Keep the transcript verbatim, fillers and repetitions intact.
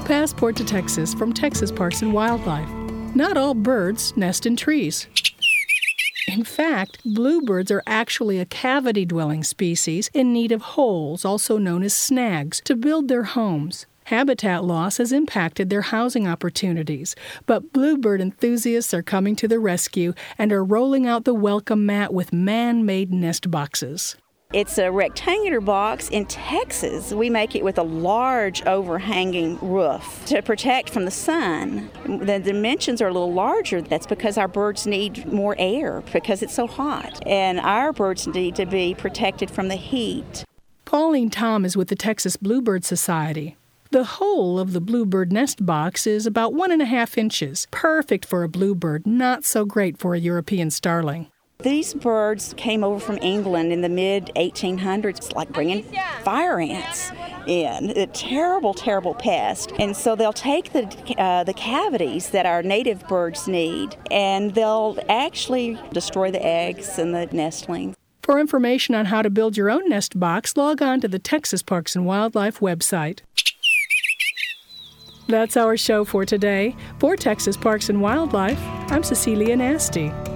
Passport to Texas from Texas Parks and Wildlife. Not all birds nest in trees. In fact, bluebirds are actually a cavity-dwelling species in need of holes, also known as snags, to build their homes. Habitat loss has impacted their housing opportunities, but bluebird enthusiasts are coming to the rescue and are rolling out the welcome mat with man-made nest boxes. It's a rectangular box. In Texas, we make it with a large overhanging roof to protect from the sun. The dimensions are a little larger. That's because our birds need more air because it's so hot. And our birds need to be protected from the heat. Pauline Tom is with the Texas Bluebird Society. The hole of the bluebird nest box is about one and a half inches. Perfect for a bluebird, not so great for a European starling. These birds came over from England in the mid eighteen hundreds. It's like bringing fire ants in, a terrible, terrible pest. And so they'll take the uh, the cavities that our native birds need, and they'll actually destroy the eggs and the nestlings. For information on how to build your own nest box, log on to the Texas Parks and Wildlife website. That's our show for today. For Texas Parks and Wildlife, I'm Cecilia Nasty.